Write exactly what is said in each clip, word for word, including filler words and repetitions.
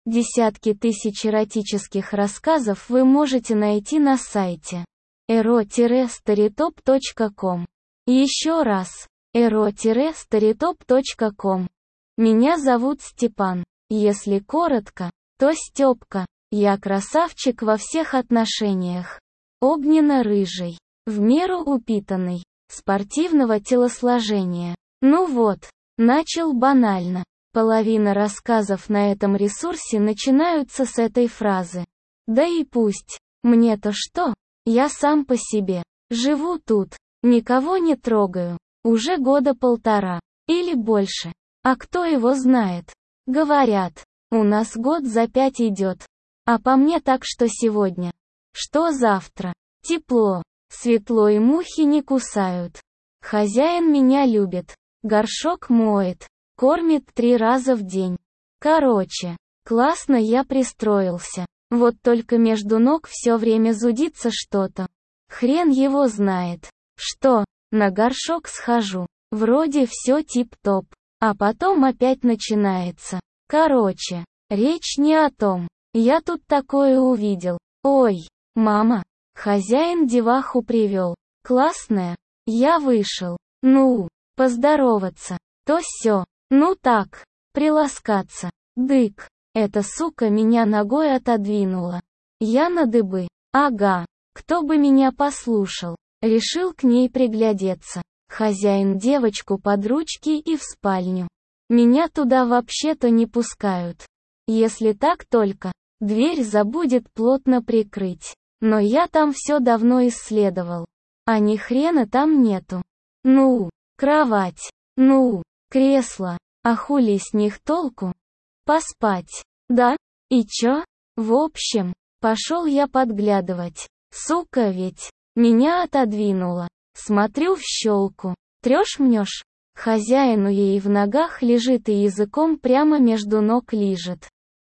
Десятки тысяч эротических рассказов вы можете найти на сайте эро старитоп точка ком. Еще раз, эро старитоп точка ком. Меня зовут Степан. Если коротко, то Степка. Я красавчик во всех отношениях. Огненно-рыжий, в меру упитанный, спортивного телосложения. Ну вот, начал банально. Половина рассказов на этом ресурсе начинаются с этой фразы. Да и пусть. Мне-то что? Я сам по себе. Живу тут. Никого не трогаю. Уже года полтора. Или больше. А кто его знает? Говорят, у нас год за пять идет. А по мне так, что сегодня. Что завтра? Тепло. Светло и мухи не кусают. Хозяин меня любит. Горшок моет. Кормит три раза в день. Короче, классно я пристроился. Вот только между ног все время зудится что-то. Хрен его знает. Что, на горшок схожу. Вроде все тип-топ. А потом опять начинается. Короче, речь не о том. Я тут такое увидел. Ой, мама. Хозяин деваху привел. Классная. Я вышел. Ну, поздороваться. То сё. Ну так, приласкаться. Дык, эта сука меня ногой отодвинула. Я на дыбы. Ага, кто бы меня послушал. Решил к ней приглядеться. Хозяин девочку под ручки и в спальню. Меня туда вообще-то не пускают. Если так только, дверь забудет плотно прикрыть. Но я там все давно исследовал. А ни хрена там нету. Ну, кровать. Ну, кресло. А хули с них толку? Поспать. Да? И чё? В общем, пошел я подглядывать. Сука ведь. Меня отодвинула. Смотрю в щелку. Трёшь-мнёшь? Хозяину ей в ногах лежит и языком прямо между ног лижет.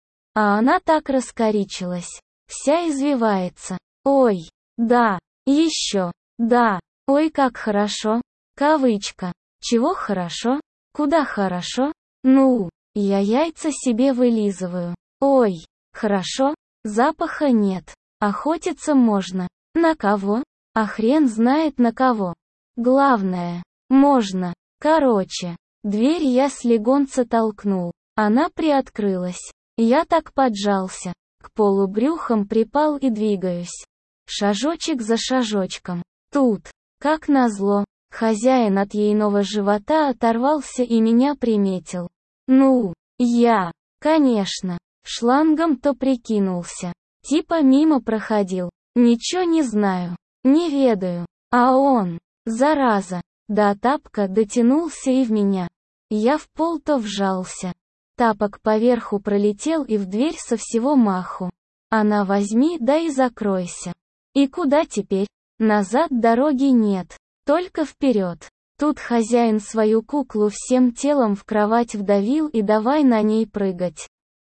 А она так раскоричилась. Вся извивается. Ой, да, еще, да, ой как хорошо. Кавычка. Чего хорошо? Куда хорошо? Ну, я яйца себе вылизываю. Ой, хорошо, запаха нет. Охотиться можно. На кого? А хрен знает на кого. Главное, можно. Короче, дверь я слегонца толкнул. Она приоткрылась. Я так поджался. К полу брюхом припал и двигаюсь. Шажочек за шажочком. Тут, как назло, хозяин от ейного живота оторвался и меня приметил. Ну, я, конечно, шлангом-то прикинулся. Типа мимо проходил. Ничего не знаю, не ведаю. А он, зараза, до тапка дотянулся и в меня. Я в пол-то вжался. Тапок поверху пролетел и в дверь со всего маху. Она возьми да и закройся. И куда теперь? Назад дороги нет. Только вперед. Тут хозяин свою куклу всем телом в кровать вдавил и давай на ней прыгать.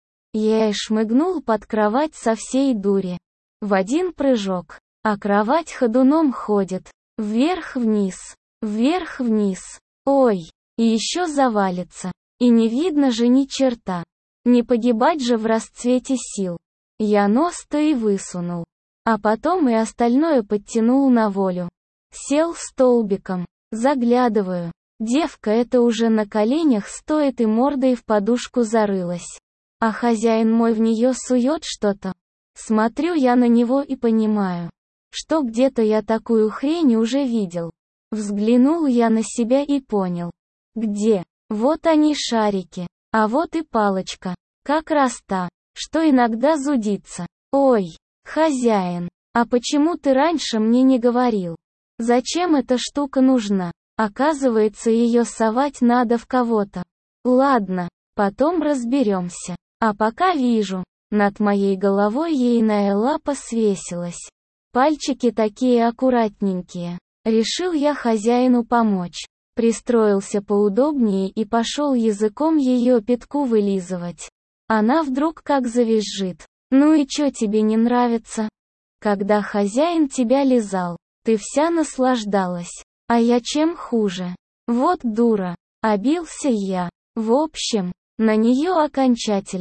Я и шмыгнул под кровать со всей дури. В один прыжок. А кровать ходуном ходит. Вверх-вниз. Вверх-вниз. Ой, и еще завалится. И не видно же ни черта. Не погибать же в расцвете сил. Я нос-то и высунул. А потом и остальное подтянул на волю. Сел столбиком. Заглядываю. Девка эта уже на коленях стоит и мордой в подушку зарылась. А хозяин мой в нее сует что-то. Смотрю я на него и понимаю, что где-то я такую хрень уже видел. Взглянул я на себя и понял. Где? Вот они шарики. А вот и палочка. Как раз та, что иногда зудится. Ой, хозяин, а почему ты раньше мне не говорил? Зачем эта штука нужна? Оказывается, ее совать надо в кого-то. Ладно, потом разберемся. А пока вижу, над моей головой ейная лапа свесилась. Пальчики такие аккуратненькие. Решил я хозяину помочь. Пристроился поудобнее и пошел языком ее пятку вылизывать. Она вдруг как завизжит. Ну и чё тебе не нравится? Когда хозяин тебя лизал, ты вся наслаждалась. А я чем хуже? Вот дура. Обился я. В общем, на нее окончательно.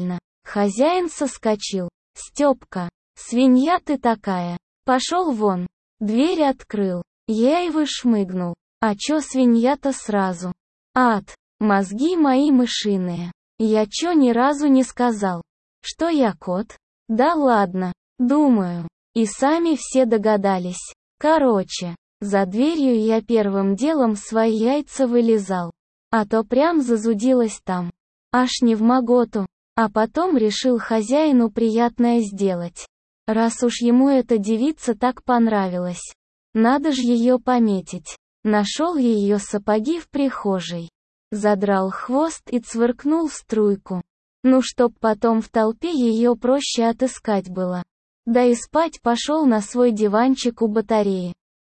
Хозяин соскочил. «Степка, свинья ты такая. Пошел вон». Дверь открыл. Я и вышмыгнул. А чё свинья-то сразу? Ад, мозги мои мышиные. Я чё ни разу не сказал? Что я кот? Да ладно, думаю. И сами все догадались. Короче, за дверью я первым делом свои яйца вылезал. А то прям зазудилось там. Аж не вмоготу. А потом решил хозяину приятное сделать. Раз уж ему эта девица так понравилась. Надо ж ее пометить. Нашел ее сапоги в прихожей. Задрал хвост и цвыркнул в струйку. Ну чтоб потом в толпе ее проще отыскать было. Да и спать пошел на свой диванчик у батареи.